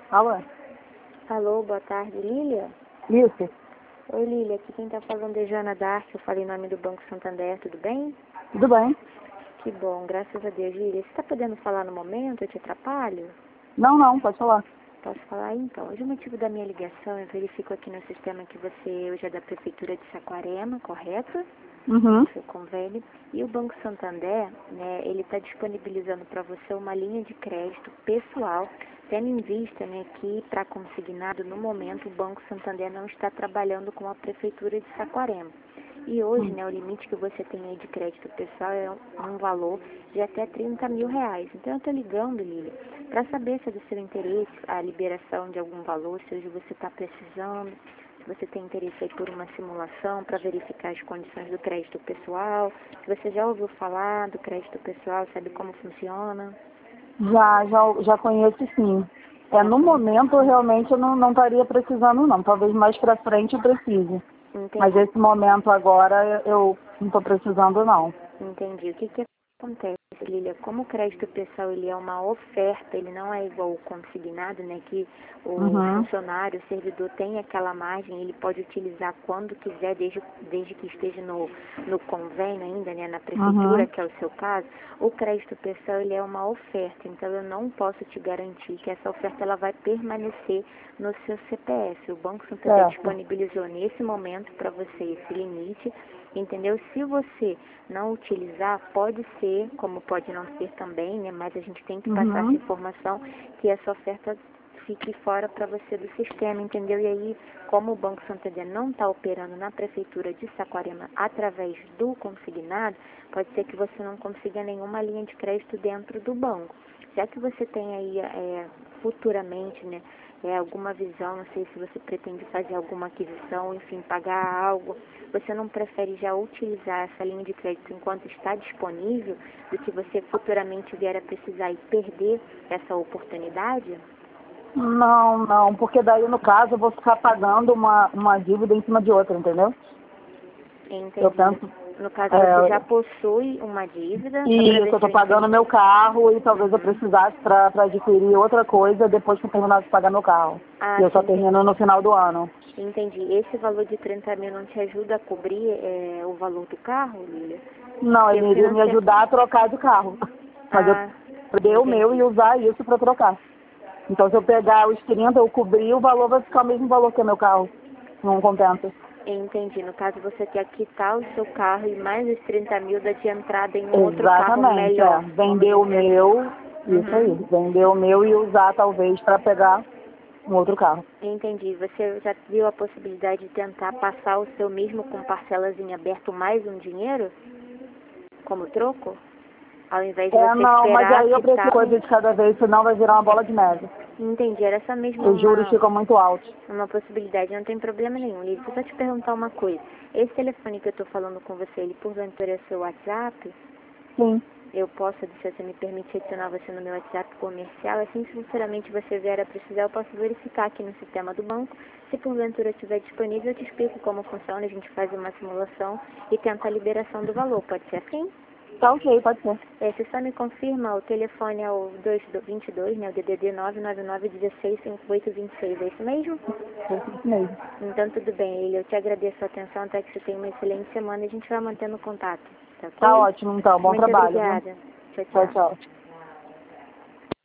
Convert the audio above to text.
Alô? Alô, boa tarde, Lília? Isso. Oi, Lília, aqui quem tá falando é Joana Dark, eu falei em nome do Banco Santander, tudo bem? Tudo bem? Que bom, graças a Deus, Lília. Você tá podendo falar no momento? Eu te atrapalho? Não, pode falar. Posso falar então? Hoje o motivo da minha ligação, eu verifico aqui no sistema que você hoje é da Prefeitura de Saquarema, correto? Uhum. Seu convênio. E o Banco Santander, né, ele está disponibilizando para você uma linha de crédito pessoal, tendo em vista, né, que para consignado, no momento, o Banco Santander não está trabalhando com a Prefeitura de Saquarema. E hoje, né, o limite que você tem aí de crédito pessoal é um valor de até R$ 30.000. Então, eu estou ligando, Lília, para saber se é do seu interesse a liberação de algum valor, se hoje você está precisando, se você tem interesse aí por uma simulação para verificar as condições do crédito pessoal, se você já ouviu falar do crédito pessoal, sabe como funciona. Já conheço sim. No momento, realmente, eu não estaria precisando, não. Talvez mais pra frente eu precise. Mas Entendi, esse momento agora, eu não estou precisando, não. entendi. O que acontece, Lília? Como o crédito pessoal ele é uma oferta, ele não é igual o consignado, né? Que o Uhum. funcionário, o servidor tem aquela margem, ele pode utilizar quando quiser, desde que esteja no convênio ainda, né? Na prefeitura, Uhum. que é o seu caso. O crédito pessoal ele é uma oferta, então eu não posso te garantir que essa oferta ela vai permanecer no seu CPF. O Banco Santander Certo. disponibilizou nesse momento para você esse limite. Entendeu? Se você não utilizar, pode ser, como pode não ser também, né? Mas a gente tem que passar essa Uhum. informação que essa oferta fique fora para você do sistema, entendeu? E aí, como o Banco Santander não está operando na Prefeitura de Saquarema através do consignado, pode ser que você não consiga nenhuma linha de crédito dentro do banco. Já que você tem aí futuramente, né, alguma visão, não sei se você pretende fazer alguma aquisição, enfim, pagar algo, você não prefere já utilizar essa linha de crédito enquanto está disponível, do que você futuramente vier a precisar e perder essa oportunidade? Não, porque daí, no caso, eu vou ficar pagando uma dívida em cima de outra, entendeu? Eu Entendi. penso, No caso, você já é, possui uma dívida, só para isso, ver eu se estou eu pagando entendi. meu carro e talvez eu Uhum. precisasse para adquirir outra coisa depois que eu terminar de pagar meu carro. E Ah, eu sim, só termino entendi. no final do ano. Entendi. Esse valor de 30.000 não te ajuda a cobrir o valor do carro, Lília? Não, Porque ele o iria me financiamento... ajudar a trocar de carro. Mas eu Ah, perder o meu e entendi. usar isso para trocar. Então, se eu pegar os 30, eu cobrir, o valor vai ficar o mesmo valor que é meu carro. Não compensa. Entendi. No caso, você quer quitar o seu carro e mais os 30.000 de entrada em um outro carro Exatamente, melhor, vamos Vender o dizer assim. meu, isso aí. Uhum. Vender o meu e usar, talvez, para pegar um outro carro. Entendi. Você já viu a possibilidade de tentar passar o seu mesmo com parcelas em aberto mais um dinheiro, como troco? Ao invés de você Não, mas esperar aí eu preciso quitar. coisa de cada vez, senão vai virar uma bola de neve. Entendi. Era essa mesmo Os juros ficam muito altos. uma possibilidade. Não tem problema nenhum. Lívia, deixa eu só te perguntar uma coisa. Esse telefone que eu estou falando com você, ele porventura é seu WhatsApp? Sim. Eu posso, se você me permitir, adicionar você no meu WhatsApp comercial. Assim que sinceramente você vier a precisar, eu posso verificar aqui no sistema do banco. Se porventura estiver disponível, eu te explico como funciona. A gente faz uma simulação e tenta a liberação do valor. Pode ser assim? Tá ok, pode ser. Você só me confirma, o telefone é o 22, né? O DDD 999165826. É isso mesmo? É isso mesmo. Então tudo bem, Ele. Eu te agradeço a atenção, até que você tenha uma excelente semana e a gente vai mantendo contato. Tá Tá ok? ótimo, então. Bom Muito trabalho, viu? obrigada. Tchau, Tchau, tchau. tchau.